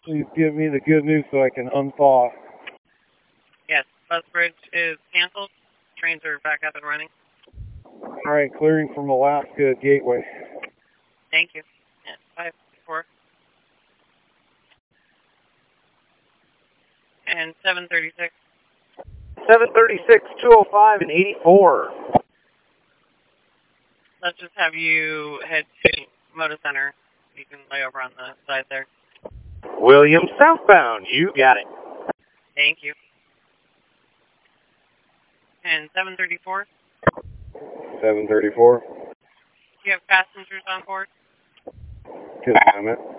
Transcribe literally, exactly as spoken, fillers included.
Please give me the good news so I can unthaw. Yes, bus bridge is canceled. Trains are back up and running. All right, clearing from Alaska Gateway. Thank you. Yeah, five, four. And seven thirty-six. seven thirty-six, two oh five, and eighty-four. Let's just have you head to Moda Center. You can lay over on the side there. William southbound, you got it. Thank you. And seven thirty-four. seven thirty-four. Do you have passengers on board? Confirm it.